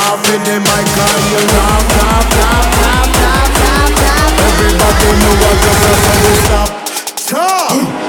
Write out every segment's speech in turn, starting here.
off in the mic and you laugh, laugh, laugh, laugh, laugh, laugh, laugh. Everybody know what you just want to stop. Stop!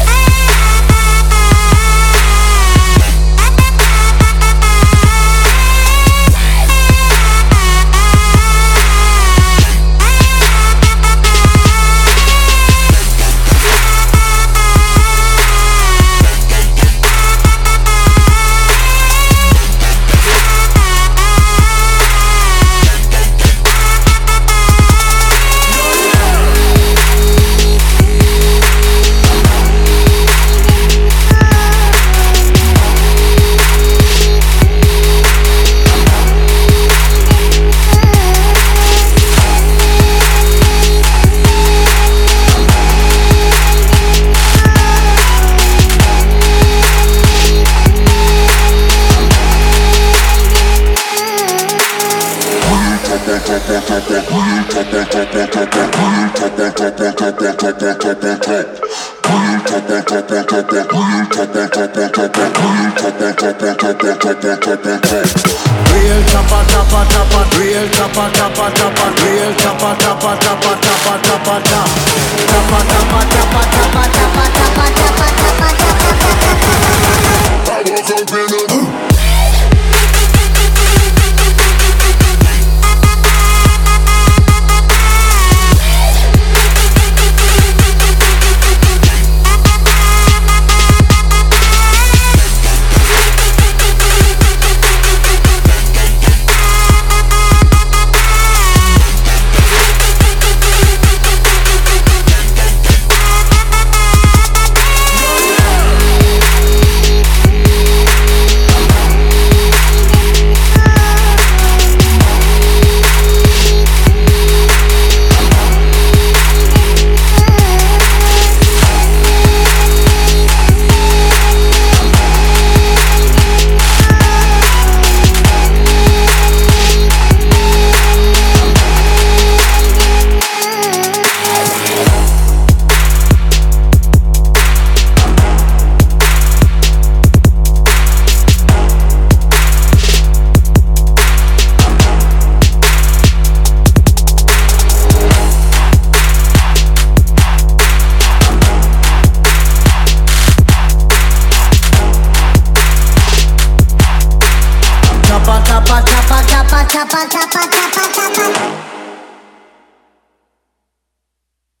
Real chopper, chopper, chopper, real chopper, chopper, chopper, real chopper, chopper, chopper, chopper, chopper, chopper, chopper, chopper, chopper, chopper, chopper, chopper, chopper, chopper. Chapa, chapa, chapa, chapa, chapa, chapa, chapa, chapa.